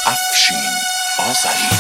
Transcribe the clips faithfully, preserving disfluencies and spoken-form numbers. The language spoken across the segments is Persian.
افشین آذری.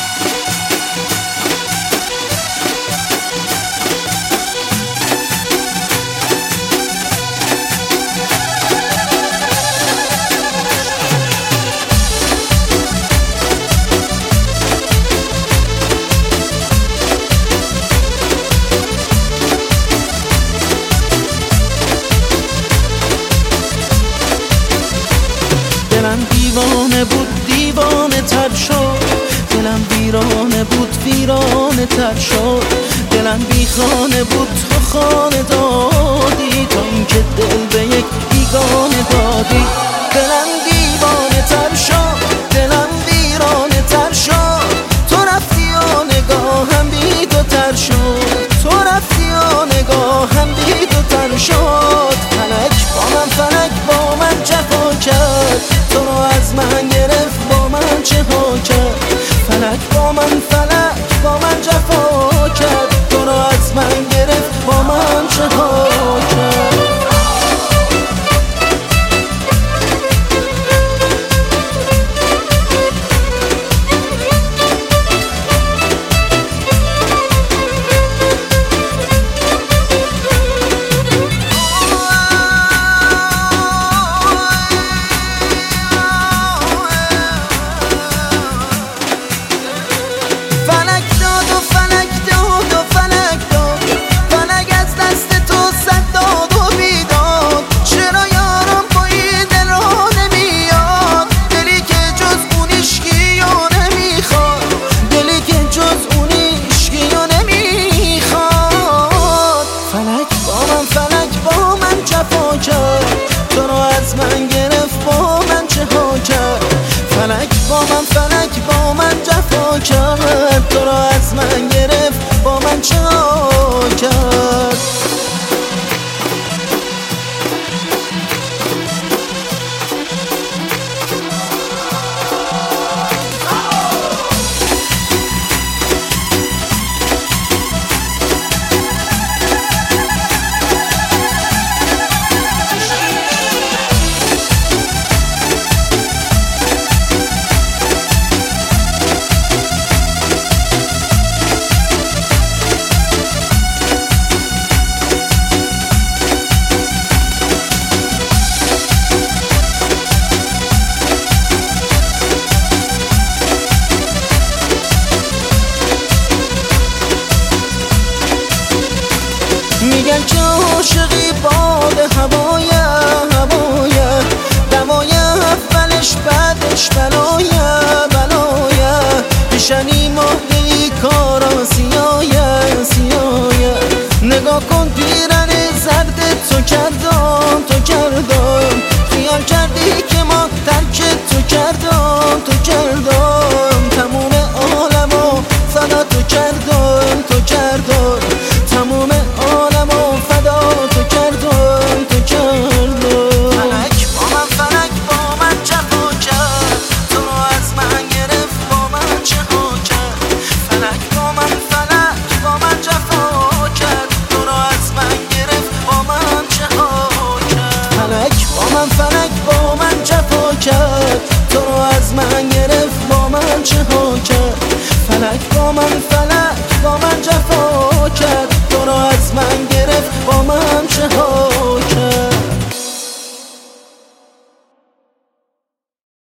دلم دیوانه بود دیوانه تر شد، دلم ویرانه بود ویرانه تر شد، دلم بی خانه بود تو خانه دادی، تا اینکه دل به یک بیگانه دادی. دلم دیوانه تر شد، دلم ویرانه تر شد، تو رفتی و نگاهم بی تو تر شد، تو رفتی و نگاهم بی تو تر شد. فلک با من فلک با من جفا کرد، تو رو از من گرفت با من چه ها کرد. فلک با من فلک با من جفا کرد، تو رو از من گرفت با من چه ها کرد. تو رو از من گرفت با من چه ها کرد. فلک با من فلک با من جفا کرد، تو رو از من گرفت با من چه ها کرد. میگن که عاشقی باد هوایه هوایه، دوایه اولش بعدش بلایه بلایه، میشنی ماهی کارا سیایه سیایه. نگاه کن پیره